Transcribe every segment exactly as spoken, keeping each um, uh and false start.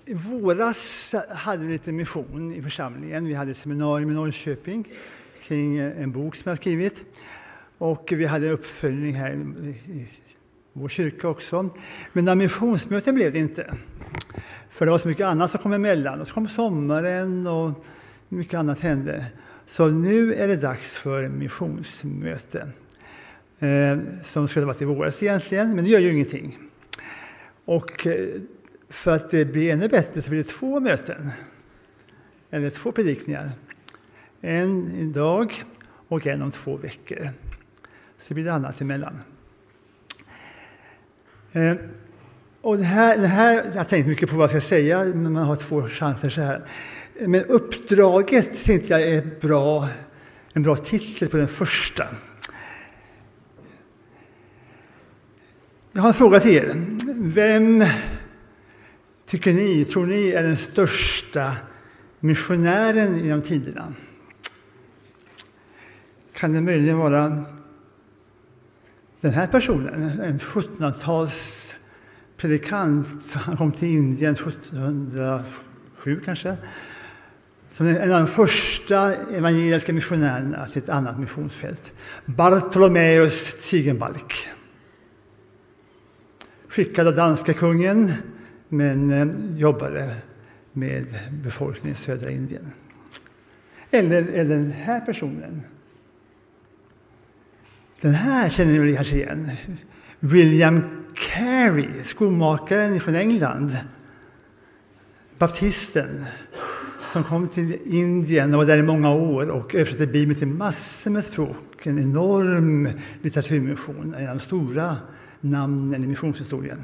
I våras hade vi lite mission i församlingen. Vi hade ett seminarium i Norrköping kring en bok som jag skrivit. Och vi hade uppföljning här i vår kyrka också. Men när missionsmöten blev det inte. För det var så mycket annat som kom emellan. Och så kom sommaren och mycket annat hände. Så nu är det dags för missionsmöte. Eh, som skulle ha varit i våras egentligen, men det gör ju ingenting. Och för att det blir ännu bättre så blir det två möten. Eller två predikningar. En idag och en om två veckor. Så blir det annat emellan. Eh, och det här, det här, jag har tänkt mycket på vad jag ska säga, men man har två chanser så här. Men uppdraget tänkte jag är bra, en bra titel på den första. Jag har en fråga till er. Vem tycker ni, tror ni är den största missionären genom tiderna? Kan det möjligen vara den här personen, en sjuttonhundratals predikant, han kom till Indien sjuttonhundrasju kanske, som en av de första evangeliska missionärerna till ett annat missionsfält. Bartholomeus Ziegenbalg. Skickad av danska kungen, men eh, jobbade med befolkningen i södra Indien. Eller, eller den här personen. Den här känner ni väl kanske igen. William Carey, skomakaren från England. Baptisten som kom till Indien och var där i många år och översatte Bibeln till massor med språk. En enorm litteraturmission, en av de stora namnen i missionshistorien.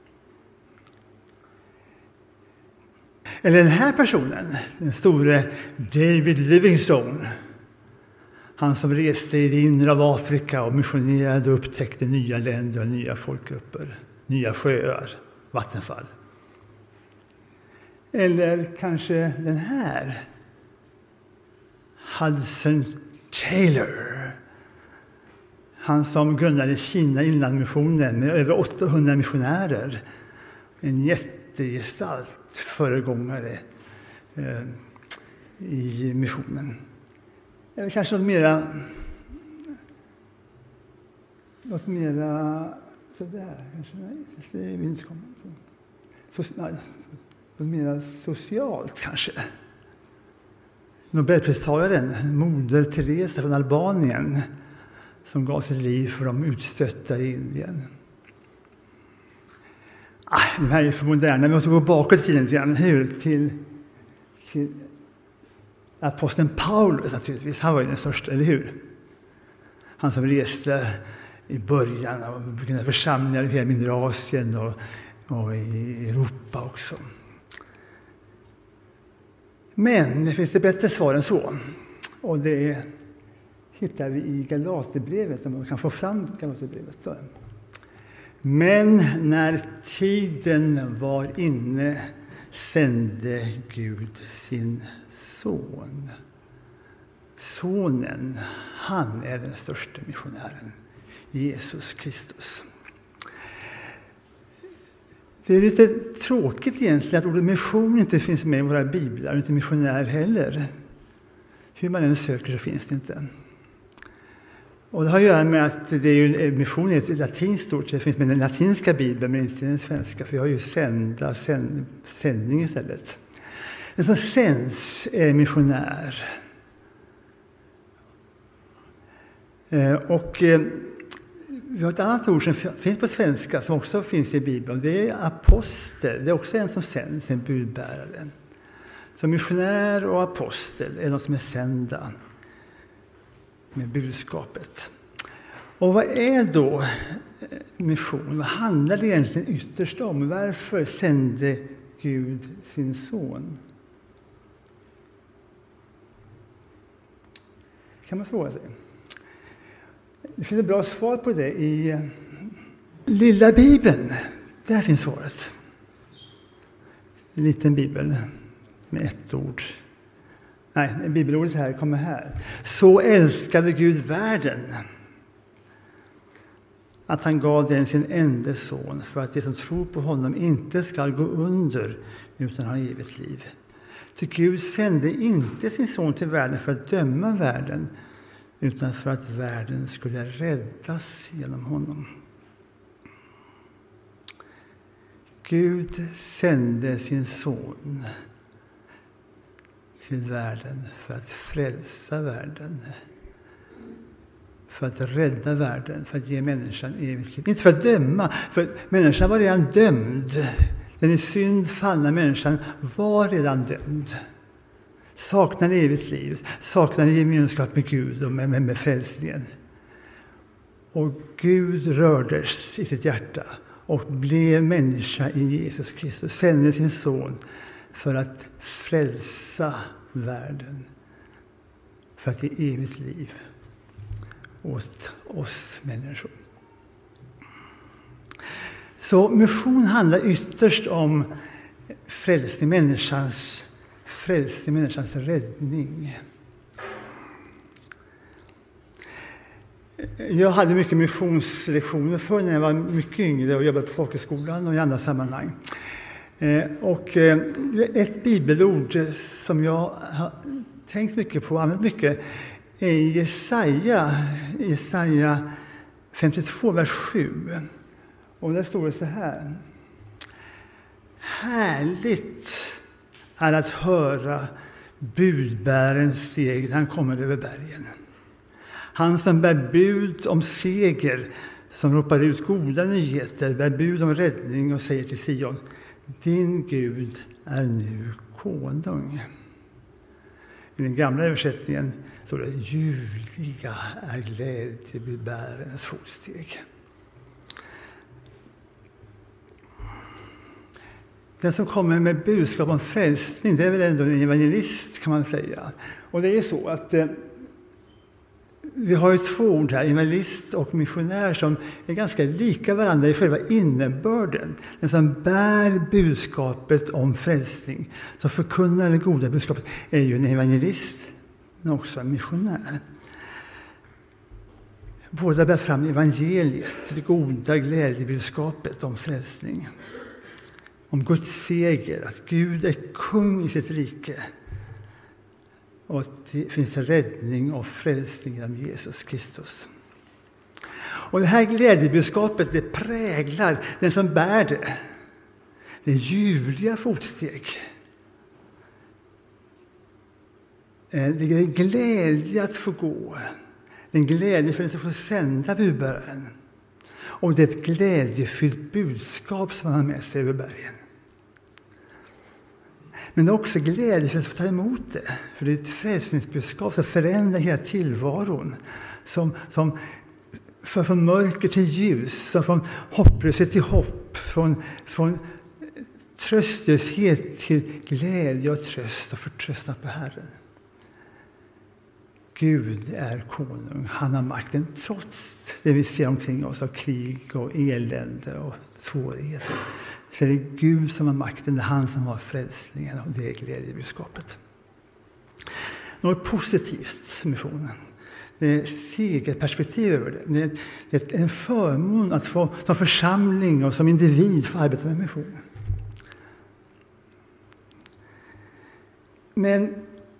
Eller den här personen, den store David Livingstone. Han som reste i det inre av Afrika och missionerade och upptäckte nya länder och nya folkgrupper, nya sjöar, vattenfall. Eller kanske den här, Hudson Taylor. Han som grundade Kina inlandmissionen med över åttahundra missionärer. En jättegestalt, föregångare eh, i missionen. Eller kanske något mera, något mera sådär, kanske, nej, det är inte kommit. Så, nej, något mera socialt kanske. Nobelpristagaren, moder Teresa från Albanien, som gav sitt liv för de utstötta i Indien. Ah, de här är för moderna, men vi måste gå bakåt i tiden till, till, till aposteln Paulus naturligtvis. Han var ju den största, eller hur? Han som reste i början av församlingar i hela mindre Asien och, och i Europa också. Men det finns det bättre svar än så. Och det hittar vi i Galaterbrevet, om man kan få fram Galaterbrevet. Men när tiden var inne sände Gud sin son. Sonen, han är den största missionären, Jesus Kristus. Det är lite tråkigt egentligen att ordet mission inte finns med i våra biblar, och inte missionär heller. Hur man än söker så finns det inte. Och det har att göra med att det är ju, mission är ett latinskt ord, det finns med den latinska bibeln men inte den svenska, för vi har ju sända, sänd, sändning istället. Den som sänds är missionär. Eh, och eh, vi har ett annat ord som finns på svenska som också finns i Bibeln. Det är apostel. Det är också en som sänds, en budbärare. Så missionär och apostel är de som är sända med budskapet. Och vad är då mission? Vad handlar det egentligen ytterst om? Varför sände Gud sin son? Kan man fråga sig. Det finns ett bra svar på det i Lilla Bibeln. Där finns svaret. En liten bibel med ett ord. Nej, bibelordet här kommer här. Så älskade Gud världen att han gav den sin enda son för att de som tror på honom inte ska gå under utan ha evigt liv. Ty Gud sände inte sin son till världen för att döma världen utan för att världen skulle räddas genom honom. Gud sände sin son till världen för att frälsa världen. För att rädda världen, för att ge människan evigt liv. Inte för att döma, för människan var redan dömd. Den i synd fallna människan var redan dömd. Saknar evigt liv, saknar gemenskap med Gud och med, med, med frälsningen. Och Gud rördes i sitt hjärta och blev människa i Jesus Kristus. Sände sin son för att frälsa världen. För att ge evigt liv åt oss människor. Så mission handlar ytterst om frälsning, människans frälsning, människans räddning. Jag hade mycket missionslektioner för när jag var mycket yngre och jobbade på folkhögskolan och i andra sammanhang. Och ett bibelord som jag har tänkt mycket på och använt mycket är Jesaja, Jesaja femtiotvå, vers sju. Och där står det så här. Härligt är att höra budbärens steg när han kommer över bergen. Han som bär bud om seger, som ropar ut goda nyheter, bär bud om räddning och säger till Sion: din Gud är nu konung. I den gamla översättningen står det: ljuvliga är glädjebudbärens fotsteg. Den som kommer med budskap om frälsning, det är väl ändå en evangelist, kan man säga. Och det är så att eh, vi har ju två ord här, evangelist och missionär, som är ganska lika varandra i själva innebörden. Den som bär budskapet om frälsning, som förkunnar det goda budskapet, är ju en evangelist, men också en missionär. Båda bär fram evangeliet, det goda glädjebudskapet om frälsning. Om Guds seger, att Gud är kung i sitt rike. Och att det finns räddning och frälsning genom Jesus Kristus. Och det här glädjebudskapet, det präglar den som bär det. Det är ljuvliga fotsteg. Det är glädje att få gå. Det är en glädje för den som får sända budbäraren. Och det är ett glädjefyllt budskap som man har med sig över bergen. Men det är också glädje för att få ta emot det. För det är ett frälsningsbudskap som förändrar hela tillvaron. Som, som för från mörker till ljus. Som från hopplöshet till hopp. Från, från tröstlöshet till glädje och tröst och förtröstan på Herren. Gud är konung. Han har makten trots det vi ser omkring oss av krig och elände och svårigheter. Så är det Gud som har makten, det är han som har frälsningen, och det är glädjebudskapet. Något positivt med missionen. Det är segerperspektiv över det. Det är en förmån att få som församling och som individ få arbeta med missionen. Men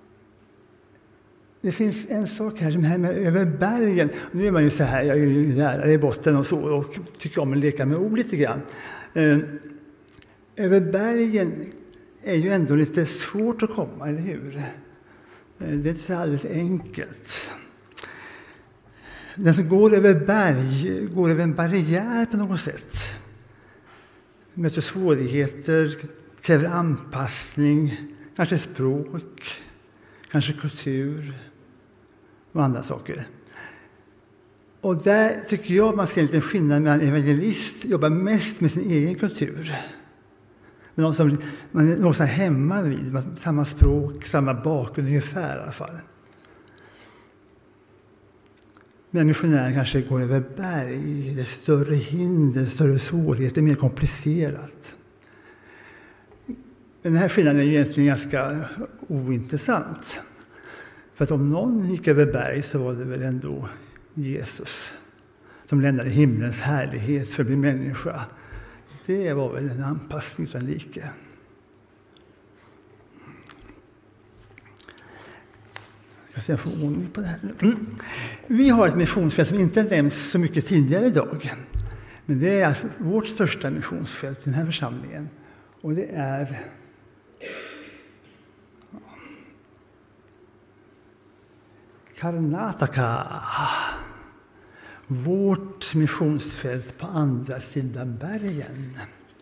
det finns en sak här, som här med över bergen. Nu är man ju så här, jag är ju lärare i botten och så, och tycker om att leka med ord lite grann. Eh, över bergen är ju ändå lite svårt att komma, eller hur? Eh, det är inte så alldeles enkelt. Den som går över berg går över en barriär på något sätt. Möter svårigheter, kräver anpassning, kanske språk, kanske kultur och andra saker. Och där tycker jag man ser en liten skillnad mellan evangelist jobbar mest med sin egen kultur. Men någon som man är något hemma vid, samma språk, samma bakgrund ungefär i alla fall. Men missionären kanske går över berg, det är större hinder, större svårigheter, mer komplicerat. Den här skillnaden är egentligen ganska ointressant. För att om någon gick över berg så var det väl ändå Jesus. som lämnade himlens härlighet för att bli människa. Det var väl en anpassning utan like. Jag ska få ordning på det här. Mm. Vi har ett missionsfält som inte nämns så mycket tidigare idag. Men det är alltså vårt största missionsfält i den här församlingen. Och det är Karnataka. Vårt missionsfält på andra sidan bergen.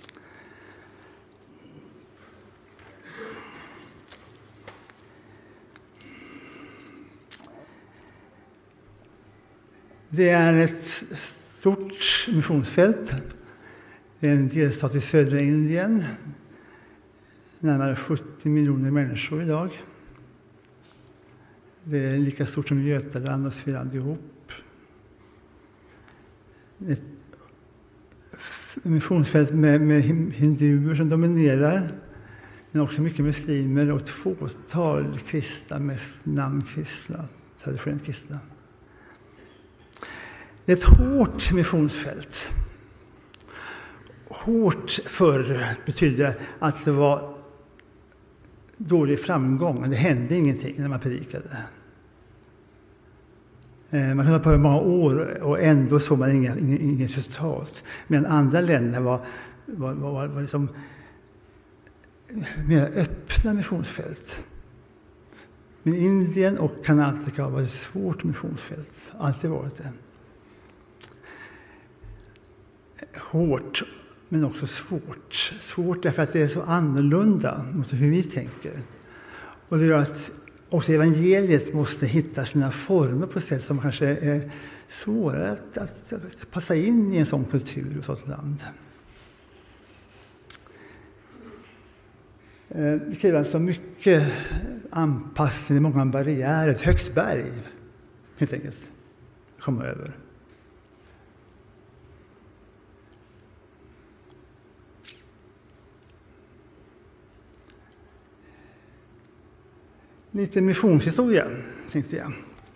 Det är ett stort missionsfält. Det är en delstat i södra Indien. Närmare sjuttio miljoner människor idag. Det är lika stort som Götaland och Svealand ihop. Ett missionsfält med, med hinduer som dominerar. Men också mycket muslimer och ett fåtal kristna, mest namnkristna, traditionellt kristna. Det är ett hårt missionsfält. Hårt förr betyder att det var dålig framgång. Det hände ingenting när man predikade. Man kunde ha på många år och ändå såg man inga, inga, inga resultat. Men andra länder var, var, var, var liksom mer öppna missionsfält. Men Indien och Karnataka var ett svårt missionsfält. Alltid varit det. Hårt, men också svårt. Svårt därför att det är så annorlunda mot hur vi tänker. Och det gör att också evangeliet måste hitta sina former på sätt som kanske är svårare att, att, att passa in i en sån kultur och sånt land. Det kräver alltså mycket anpassning, många barriärer, ett högt berg helt enkelt att komma över. Lite missionshistoria, tänkte jag.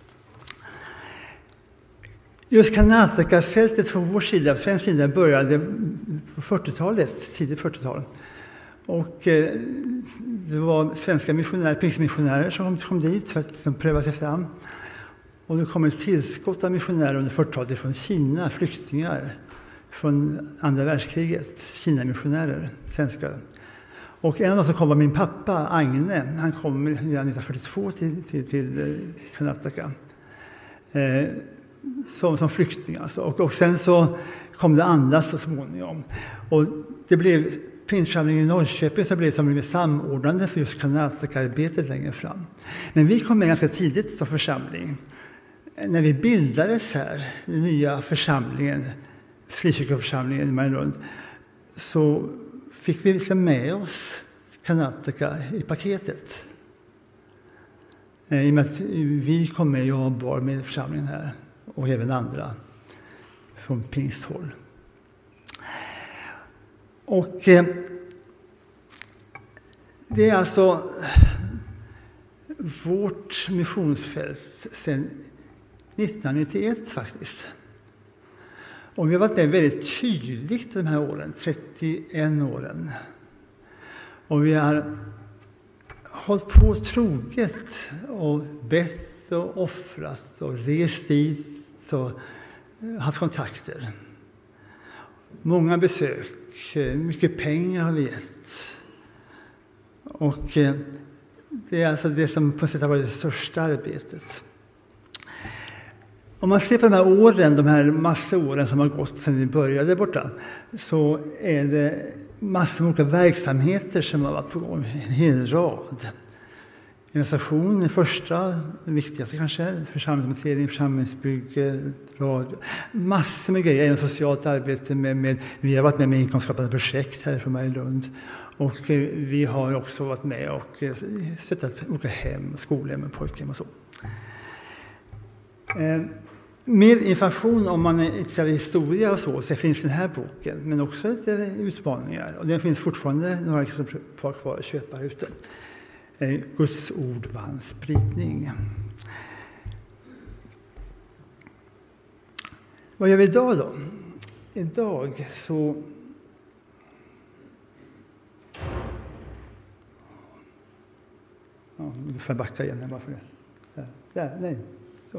Just Karnataka-fältet från vår sida, svensk sida, började på fyrtiotalet, tidigt fyrtiotal. Och eh, det var svenska missionärer, pingstmissionärer som kom dit för att de pröva sig fram. Och det kom ett tillskott av missionärer under fyrtiotalet från Kina, flyktingar från andra världskriget, Kina-missionärer, svenska. Och en av dem som kom var min pappa, Agne. Han kom nittonhundrafyrtiotvå till, till, till Karnataka. Eh, som, som flykting alltså. Och, och sen så kom det andra så småningom. Och det blev pingstförsamlingen i Norrköping så blev det som samordnande för just Karnataka-arbetet längre fram. Men vi kom med ganska tidigt som församling. När vi bildades här, den nya församlingen, frikyrkoförsamlingen i Marielund, så fick vi liksom med oss Karnataka i paketet. I och med att vi kom med, jag var med i församlingen här och även andra från pingsthåll. Och eh, det är alltså vårt missionsfält sedan nittonhundranittioett faktiskt. Och vi har varit med väldigt tydligt de här åren, trettioen åren. Och vi har hållit på troget och bett och offrat och rest dit och haft kontakter. Många besök, mycket pengar har vi gett. Och det är alltså det som på sätt har varit det största arbetet. Om man ser på de här åren, de här massor åren som har gått sedan vi började borta, så är det massor av olika verksamheter som har varit på gång, en hel rad. Organisation är första, det viktigaste kanske, församlingsmontering, församlingsbygge, radio, massor med grejer, en socialt arbete med, med, vi har varit med med inkomstskapande projekt här från Marielund. Och vi har också varit med och stöttat olika hem, skolhem och pojkhem och så. Eh, mer information om man är intresserad av historia och så, så finns den här boken, men också lite utmaningar. Och det finns fortfarande några exemplar kvar att köpa ute. Eh, Guds ord vann spridning. Vad gör vi idag då? Idag så ja, nu får jag backa igen här bara för det. Där, där, nej. Så.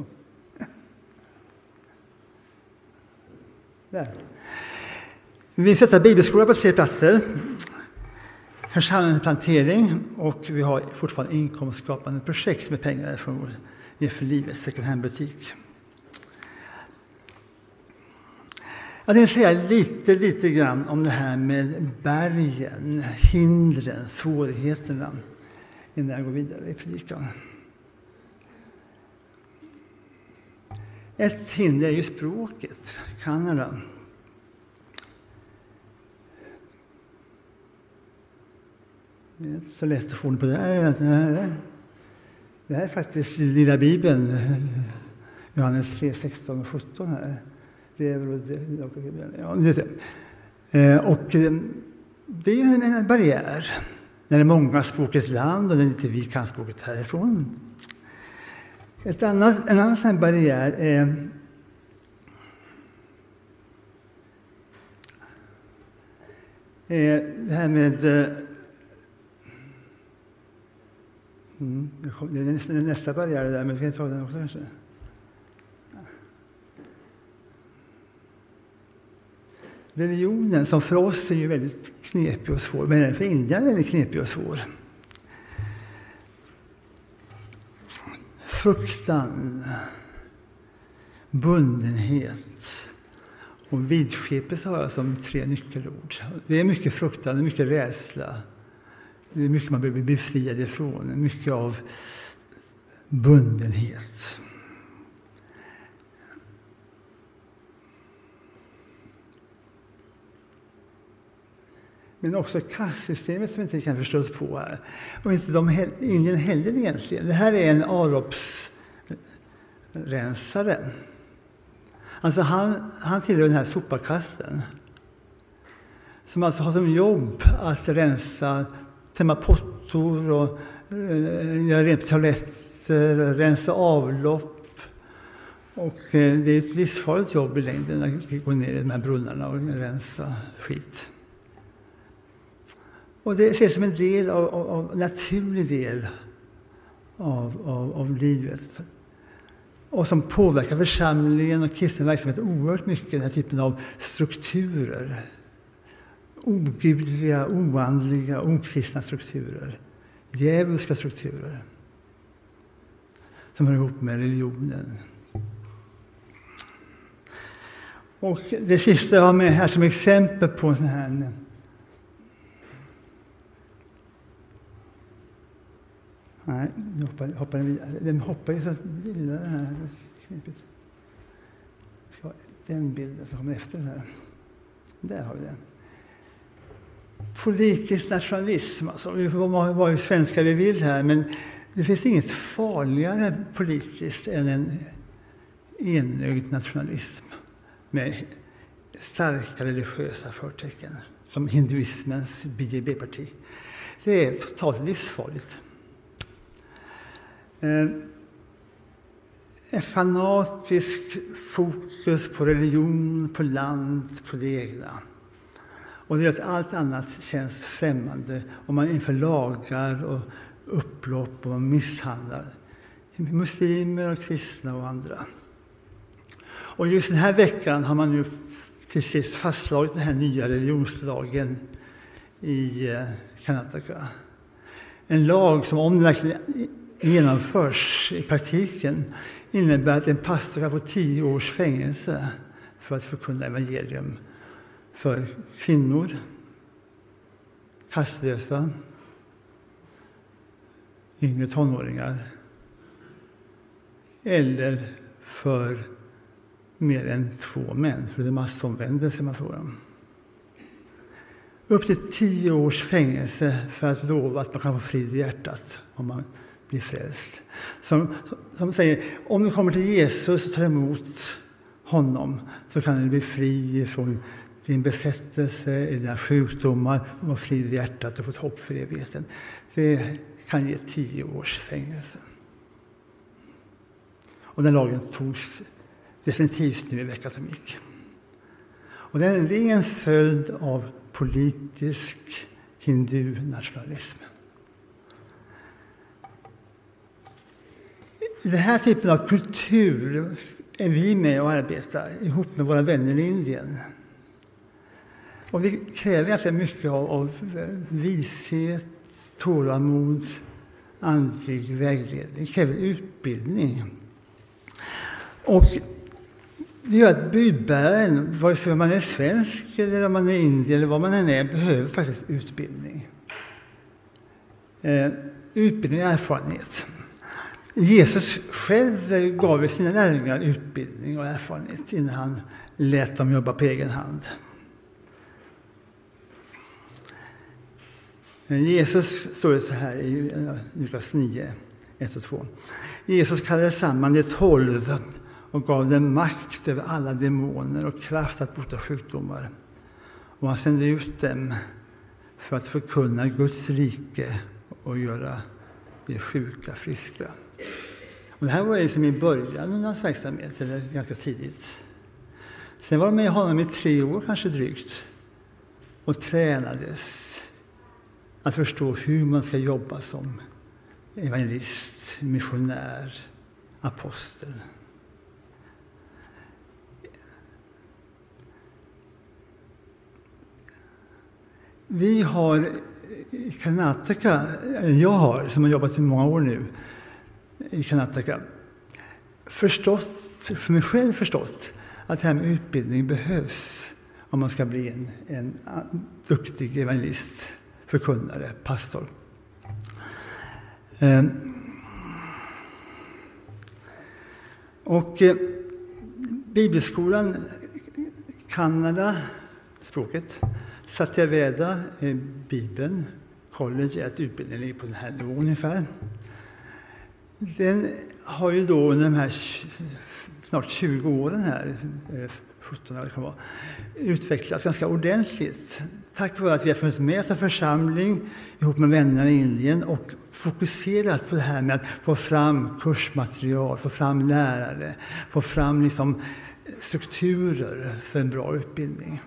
Där. Vi sätter bibelskola på tre platser. Församlingsplantering, och vi har fortfarande inkomstskapande projekt med pengar från vår Ge för livet second hand-butik. Jag tänkte säga lite, lite grann om det här med bergen, hindren, svårigheterna innan jag går vidare i predikan. Ett hinder är ju språket, Kanada. Det är inte så lätt att få det på det här. Det här är faktiskt lilla Bibeln, Johannes tre, sexton och sjutton här. Det är väl det, ja, det. Och det är en barriär när det är många språkets land och när inte vi kan språket härifrån. Ett annat, en annan sån barriär är det här med mm, det är nästa, nästa barriär där, men vi kan ta den också kanske. Religionen som för oss är ju väldigt knepig och svår, men för Indien är väldigt knepig och svår. Fruktan, bundenhet och vidskepelse har jag som tre nyckelord. Det är mycket fruktan, det är mycket rädsla. Det är mycket man behöver bli befriad ifrån, mycket av bundenhet. Men också kastsystemet som inte kan förstås på här. Och inte de Indien heller egentligen. Det här är en avloppsrensare. Alltså han, han tillhör den här sopakasten. Som alltså har som jobb att rensa, tömma pottor och uh, göra rent toaletter, rensa avlopp. Och uh, det är ett livsfarligt jobb i längden att gå ner i de här brunnarna och rensa skit. Och det ses som en del av, av, av naturlig del av, av, av livet. Och som påverkar församlingen och kristen verksamhet oerhört mycket, den här typen av strukturer. Ogudliga, oandliga, okristna strukturer. Djävulska strukturer. Som hör ihop med religionen. Och det sista jag har med här som exempel på en sån här nej, nu hoppar, hoppar den vidare. Den hoppar ju så vidare här. Ska den bilden som kommer efter den här. Där har vi den. Politisk nationalism. Alltså, vi får vara ju svenska vi vill här, men det finns inget farligare politiskt än en enögd nationalism med starka religiösa förtecken. Som hinduismens B J P-parti. Det är totalt livsfarligt. En fanatisk fokus på religion, på land, på det egna. Och det gör att allt annat känns främmande om man inför lagar och upplopp och man misshandlar muslimer och kristna och andra. Och just den här veckan har man ju till sist fastslagit den här nya religionslagen i Karnataka. En lag som om den verkligen genomförs i praktiken innebär att en pastor kan få tio års fängelse för att förkunna evangelium för kvinnor, kastlösa, yngre tonåringar eller för mer än två män, för det är massomvändelse man får om. Upp till tio års fängelse för att lova att man kan få frid i hjärtat om man blir frälst. Som, som säger, om du kommer till Jesus och tar emot honom så kan du bli fri från din besättelse, dina sjukdomar och fri i hjärtat och få hopp för evigheten. Det kan ge tio års fängelse. Och den lagen togs definitivt nu i veckan som gick. Och det är en ren följd av politisk hindu-nationalism. I den här typen av kultur är vi med och arbetar ihop med våra vänner i Indien. Och vi kräver ganska mycket av, av vishet, tålamod, andlig vägledning. Vi kräver utbildning. Och det gör att budbäraren, vare sig man är svensk eller om man är indier eller vad man än är, behöver faktiskt utbildning. Eh, utbildning och erfarenhet. Jesus själv gav i sina lärjungar utbildning och erfarenhet innan han lät dem jobba på egen hand. Jesus står det så här i Lukas nio, ett och två. Jesus kallade samman de tolv och gav dem makt över alla demoner och kraft att bota sjukdomar. Och han sände ut dem för att förkunna Guds rike och göra de sjuka friska. Och det här var liksom i början av hans verksamhet, eller ganska tidigt. Sen var de med honom i tre år, kanske drygt, och tränades att förstå hur man ska jobba som evangelist, missionär, apostel. Vi har i Karnataka, jag har, som har jobbat i många år nu i Karnataka, förstått, för mig själv förstått att det här med utbildning behövs om man ska bli en, en duktig evangelist, förkunnare, pastor. Eh, och eh, Bibelskolan Kanada, språket, Satyaveda, eh, Bibeln, college är ett utbildning på den här nivån ungefär. Den har ju då under de här snart tjugo åren här, sjutton år kan vara, utvecklats ganska ordentligt. Tack vare att vi har funnits med som församling ihop med vänner i Indien och fokuserat på det här med att få fram kursmaterial, få fram lärare, få fram liksom strukturer för en bra utbildning.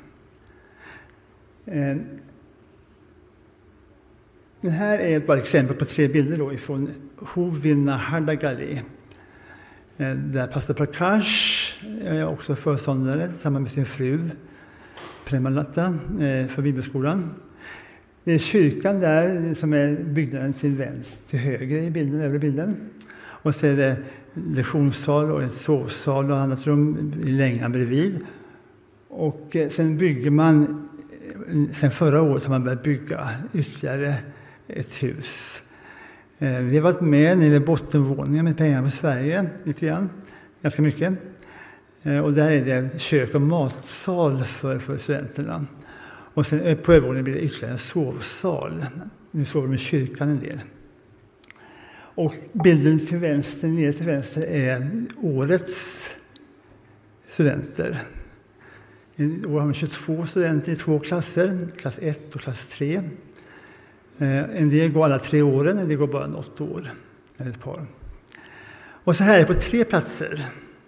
Det här är bara ett exempel på tre bilder då ifrån Hovinahardagali, där pastor Prakash är också föreståndare tillsammans med sin fru Premalatta för Bibelskolan. Det är kyrkan där som är byggnaden till vänster, till höger i bilden, övre bilden. Och så är det lektionssal och en sovsal och annat rum i längan bredvid. Och sen bygger man, sen förra året har man börjat bygga ytterligare ett hus. Vi har varit med när det är bottenvåningen med pengar på Sverige lite grann, ganska mycket. Och där är det kök och matsal för, för studenterna. Och sen på övervåningen blir det ytterligare en sovsal. Nu sover de i kyrkan en del. Och bilden till vänster, nere till vänster, är årets studenter. I år har man tjugotvå studenter i två klasser, klass ett och klass tre. En del går alla tre åren, en del går bara åtta år, eller ett par. Och så här är det på tre platser.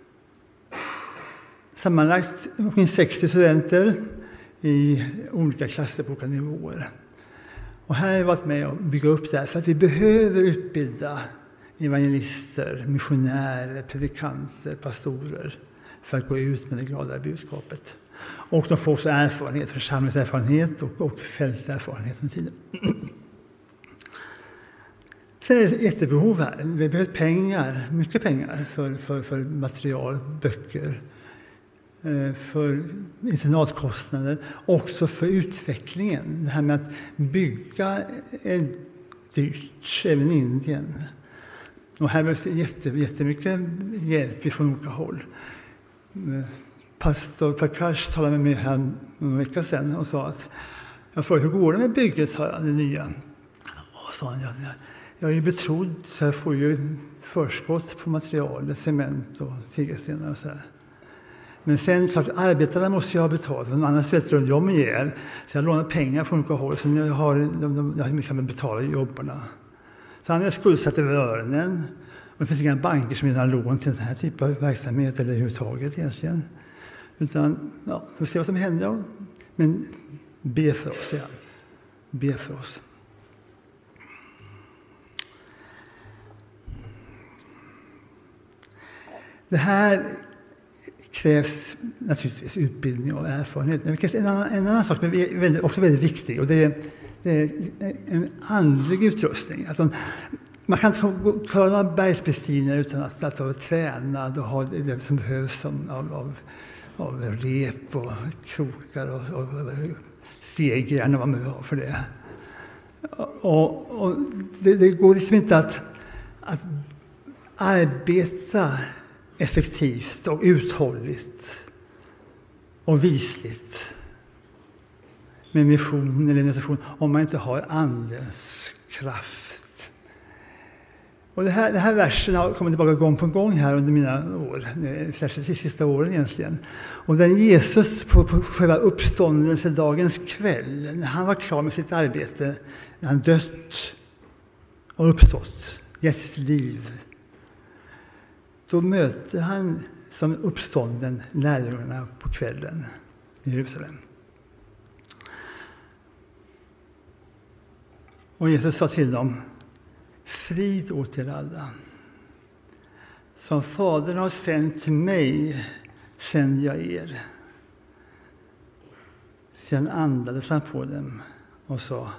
Sammanlagt omkring sextio studenter i olika klasser på olika nivåer. Och här har vi varit med och bygga upp det här för att vi behöver utbilda evangelister, missionärer, predikanter, pastorer för att gå ut med det glada budskapet. Och de får också erfarenhet, församlingserfarenhet och, och fälterfarenhet under tiden. Sen är det ett jättebehov här. Vi behöver pengar, mycket pengar för, för, för material, böcker, för internatkostnader, också för utvecklingen. Det här med att bygga är dyrt, även i Indien. Och här behövs jätte, jättemycket hjälp från olika håll. Pastor Prakash talade med mig här några veckor sedan och sa att jag frågade, hur går det med bygget, sa jag, det nya? Och sa han, jag, jag är ju betrodd så jag får ju förskott på material, cement och tegelstenar och så här. Men sen klart, arbetarna måste jag ha betalt, för annars vet jag de ger. Så jag lånar pengar från olika håll, så jag har, de, de, jag kan betala jobbarna. Så han är skuldsatt över öronen. det finns inga banker som ger lån till den här typen av verksamhet eller överhuvudtaget egentligen. Utan, ja, vi får se vad som händer. Men be för oss, ja. Be för oss. Det här krävs naturligtvis utbildning och erfarenhet. Men det krävs en annan, en annan sak som är väldigt, också väldigt viktig. Och det är, det är en andlig utrustning. Att de, man kan inte klara några bergsbestigningar utan att, att vara tränad och ha det som behövs av, av, av rep och krokar och, och, och segjärn och vad man har för det. Och, och det, det går liksom inte att, att arbeta effektivt och uthålligt och visligt med mission eller meditation om man inte har andens kraft. Och det här, det här versen har kommit tillbaka gång på gång här under mina år, särskilt de sista åren egentligen. Och den Jesus på, på själva uppståndelsedagens kväll, när han var klar med sitt arbete, när han dött och uppstått, gett sitt liv, då möter han som uppstånden lärjungarna på kvällen i Jerusalem. Och Jesus sa till dem: frid åt er alla. Som Fadern har sänt till mig sänder jag er. Sedan andades han på dem och sa: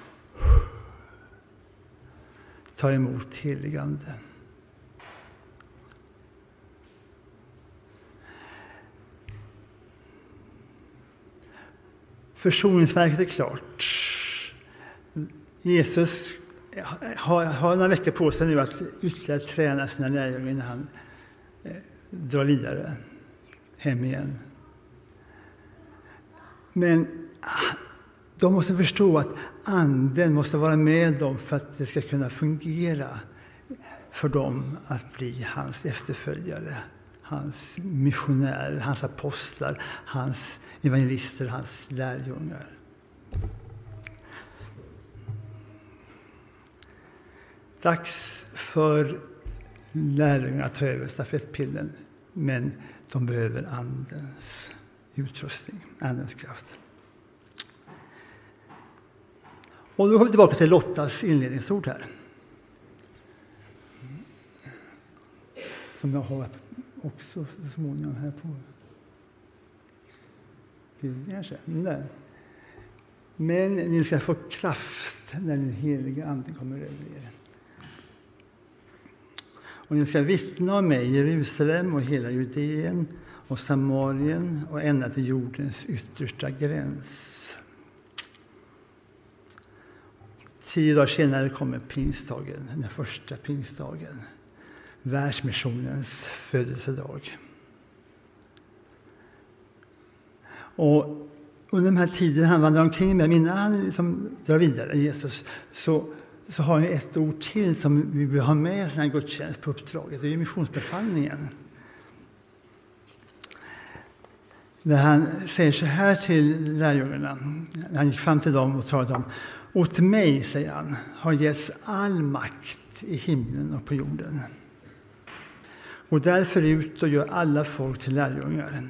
ta emot heligande. Försoningsverket är klart. Jesus har, har några veckor på sig nu att ytterligare träna sina lärjungar innan han eh, drar vidare hem igen. Men de måste förstå att anden måste vara med dem för att det ska kunna fungera för dem att bli hans efterföljare, hans missionärer, hans apostlar, hans evangelister, hans lärjungar. Dags för lärjungarna att ta över stafettpinnen, men de behöver andens utrustning, andens kraft. Och då kommer vi tillbaka till Lottas inledningsord här. Som jag har också så småningom här på bilden där. Men ni ska få kraft när den heliga anden kommer över er. Och ni ska vittna om mig i Jerusalem och hela Judeen och Samarien och ända till jordens yttersta gräns. Tio dagar senare kommer pingstdagen, den första pingstdagen. Världsmissionens födelsedag. Och under den här tiden han vandrar omkring med, innan han liksom drar vidare, Jesus, så, så har ni ett ord till som vi vill ha med i den här gudstjänst på uppdraget. Det är missionsbefallningen. Där han säger så här till lärjungarna, när han gick fram till dem och talade om: åt mig, säger han, har getts all makt i himlen och på jorden. Och därför ut och gör alla folk till lärjungar.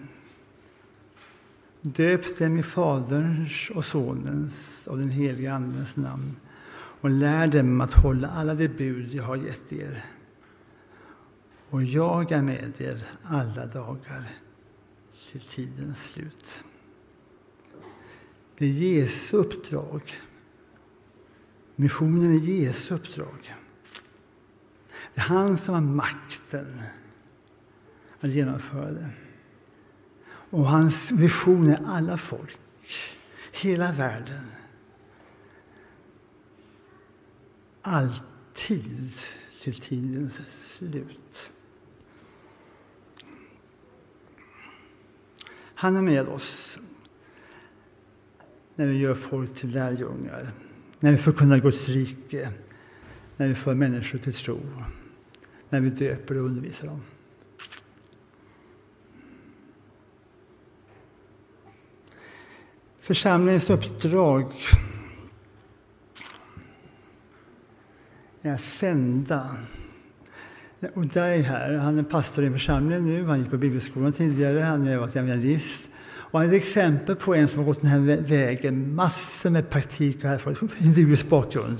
Döp dem i Faderns och Sonens och den heliga Andens namn och lär dem att hålla alla de bud jag har gett er. Och jag är med er alla dagar till tidens slut. Det är Jesu uppdrag. Missionen är Jesu uppdrag. Det är han som har makten att genomföra det. Och hans vision är alla folk, hela världen. Alltid till tidens slut. Han är med oss när vi gör folk till lärjungar, när vi förkunnar Guds rike, när vi för människor till tro, när vi döper och undervisar dem. Församlingens uppdrag är att sända, Och där är här, han är pastor i en församling nu, han gick på bibelskolan tidigare, han är varit evangelist. Och han är ett exempel på en som har gått den här vägen, massor med praktik och erfarenhet, hinduisk bakgrund.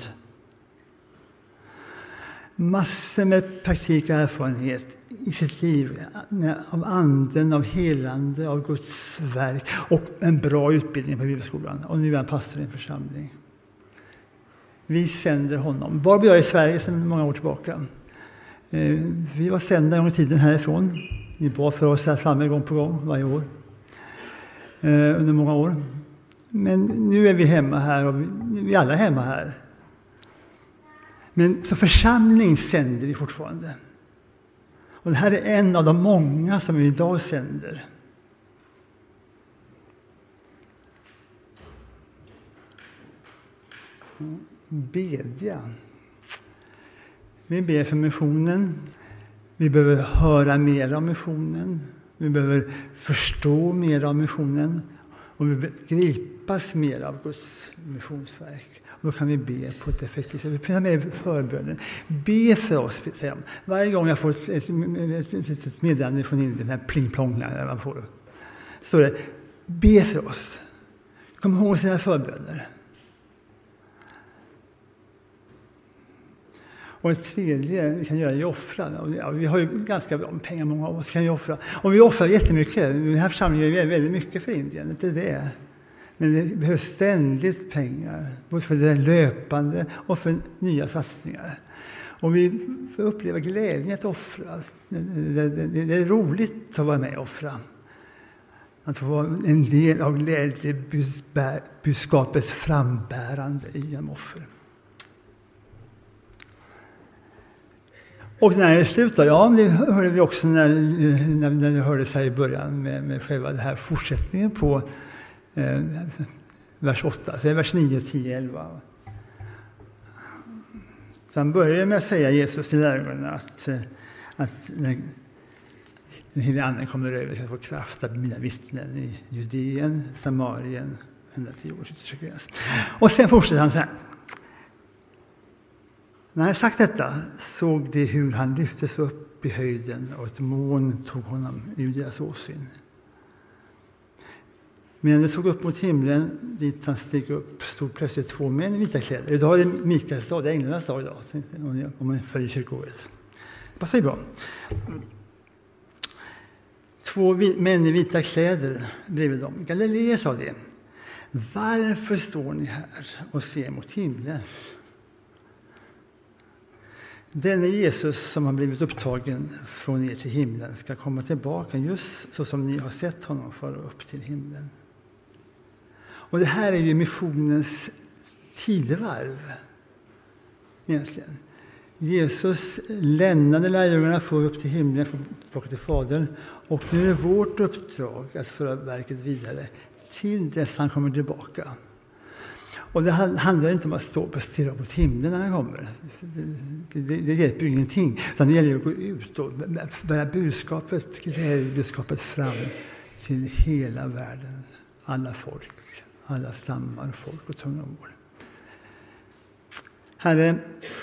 Massor med praktik och erfarenhet i sitt liv av anden, av helande, av Guds verk och en bra utbildning på bibelskolan. Och nu är han pastor i en församling. Vi sänder honom. Bara vi gör i Sverige sedan många år tillbaka. Vi var sända en gång i tiden härifrån. Ni bad för oss här framme gång på gång varje år. Under många år. Men nu är vi hemma här och vi är alla hemma här. Men så församling sänder vi fortfarande. Och det här är en av de många som vi idag sänder. Bedja. Vi ber för missionen. Vi behöver höra mer om missionen. Vi behöver förstå mer om missionen. Och vi behöver gripas mer av Guds missionsverk. Och då kan vi be på ett effektivt sätt. Vi finns med förbönen. Be för oss, säger de. Varje gång jag får ett, ett, ett, ett, ett meddelande från Indien, den här pling-plong när man får det. Så det, be för oss. Kom ihåg sina förböner. Och det tredje vi kan göra är offra. Ja, vi har ju ganska bra pengar, många av oss kan ju offra. Och vi offrar jättemycket. Den här församlingen gör väldigt mycket för Indien, inte det. Men det behövs ständigt pengar, både för det löpande och för nya satsningar. Och vi får uppleva glädjen att offra. Det, det, det är roligt att vara med och offra. Att få vara en del av glädjebudskapets frambärande i en offer. Och när det slutar, ja, det hörde vi också när, när, när det hördes här i början med, med själva det här fortsättningen på eh, vers åtta, så är vers nio, tio, elva. Så han börjar med att säga Jesus till lärjungarna att, att när den heliga anden kommer över ska få kraft att mina vittnen i Judeen, Samarien, ända till jordens yttersta gräns. Och sen fortsätter han så här. När han sagt detta såg de hur han lyftes upp i höjden och ett moln tog honom ur deras åsyn. Men det såg upp mot himlen dit han steg upp stod plötsligt två män i vita kläder. Idag är det Mikaels dag, det är änglarnas dag idag, om man följer kyrkoåret. Det passar ju bra. Två män i vita kläder bredvid dem. Galileer sa det. Varför står ni här och ser mot himlen? Denne Jesus som har blivit upptagen från er till himlen ska komma tillbaka just så som ni har sett honom föra upp till himlen. Och det här är ju missionens tidevarv egentligen. Jesus lämnade lärjungarna för upp till himlen, för tillbaka till Fadern. Och nu är vårt uppdrag att föra verket vidare till dess han kommer tillbaka. Och det handlar inte om att stå och stirra mot himlen när han kommer. Det, det, det hjälper ingenting. Utan det gäller att gå ut och bära budskapet, glädjebudskapet fram till hela världen. Alla folk, alla stammar, folk och tungomål. Herre,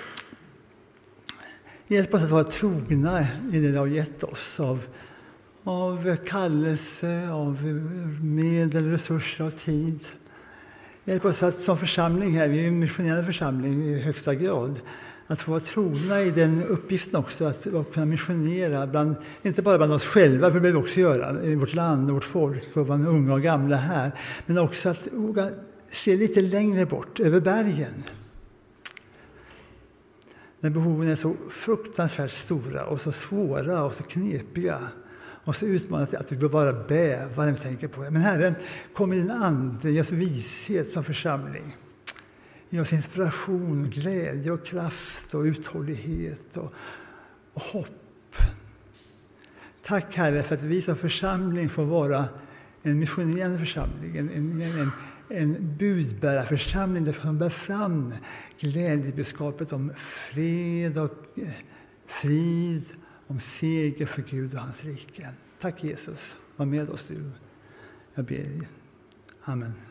hjälp oss att vara trogna i det du har gett oss av, av kallelse, av medel, resurser och tid. Hjälp oss att som församling här, vi är en missionerande församling i högsta grad, att få vara trogna i den uppgiften också, att, att kunna missionera, bland, inte bara bland oss själva, för det behöver vi också göra, i vårt land och vårt folk, och bland unga och gamla här, men också att våga se lite längre bort, över bergen. När behoven är så fruktansvärt stora och så svåra och så knepiga. Och så utmanat att vi bör bara bäva när vi tänker på det. Men Herren, kom i din ande, ge oss vishet som församling. Ge oss inspiration, glädje och kraft och uthållighet och, och hopp. Tack Herre för att vi som församling får vara en missionerande församling. En, en, en, en budbärarförsamling där man bär fram glädjebudskapet om fred och frid, om seger för Gud och hans rike. Tack Jesus, var med oss du. Jag ber dig. Amen.